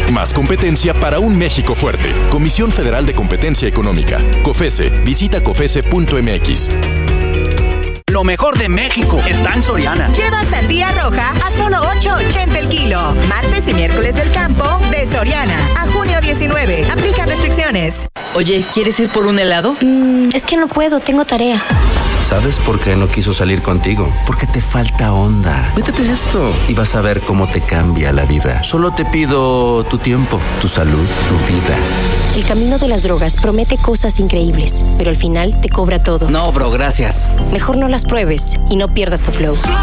Más competencia para un México fuerte. Comisión Federal de Competencia Económica. COFESE. Visita COFESE.mx. Lo mejor de México está en Soriana. Lleva sandía roja a solo $8.80 el kilo. Martes y miércoles del campo de Soriana. A junio 19. Aplica restricciones. Oye, ¿quieres ir por un helado? Es que no puedo, tengo tarea. ¿Sabes por qué no quiso salir contigo? Porque te falta onda. Métete esto y vas a ver cómo te cambia la vida. Solo te pido tu tiempo, tu salud, tu vida. El camino de las drogas promete cosas increíbles, pero al final te cobra todo. No, bro, gracias. Mejor no las pruebes y no pierdas tu flow.